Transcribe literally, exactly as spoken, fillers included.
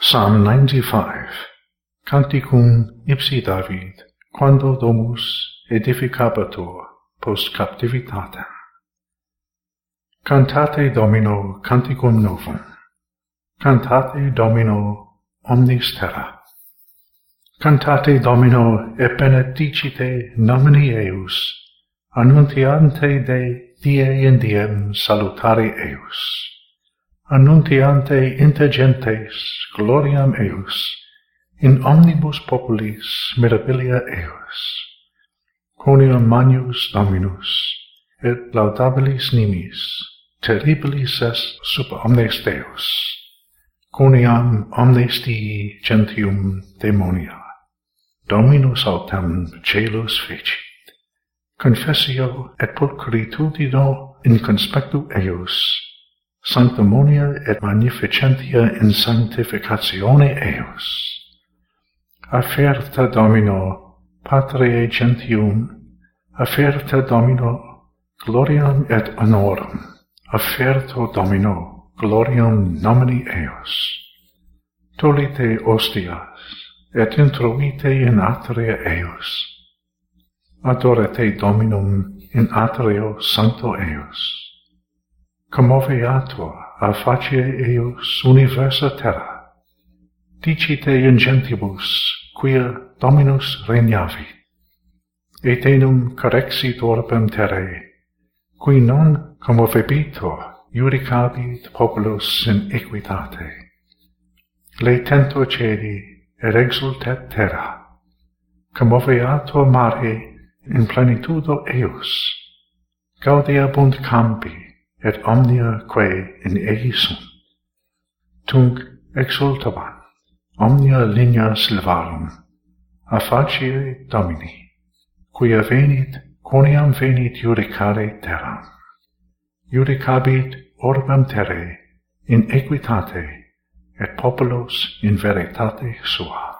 Psalm ninety-five. Canticum ipsi David, quando domus edificabatur post captivitatem. Cantate Domino canticum novum. Cantate Domino omnis terra. Cantate Domino et benedicite nomini eius, annuntiante de die in diem salutare eius. Annuntiante inter gentes gloriam eius, in omnibus populis mirabilia eius. Quoniam magnus Dominus, et laudabilis nimis, terribilis est super omnes Deus. Quoniam omnes dii gentium demonia, Dominus autem celus fecit. Confessio et pulchritudino in conspectu eius, sanctimonia et magnificentia in sanctificatione eius. Afferta Domino, Patriae gentium, afferta Domino, gloriam et honorum, afferto Domino, gloriam nomini eius. Tolite ostias, et intruite in atria eius. Adorate Dominum in atrio sancto eius. Commoveatur a facie eius universa terra. Dicite in gentibus, quia Dominus regnavit. Et enum correxit orbem terrae, qui non commovebitur judicabit populus in equitate. Laetentur celi, et exultet terra. Commoveatur mare in plenitudo eius. Gaudeabunt campi, et omnia quae in ei sunt. Tunc exultabant omnia linea silvarum, a facie Domini, quia venit, quoniam venit judicare terram. Judicabit orbem terrae in equitate, et populos in veritate sua.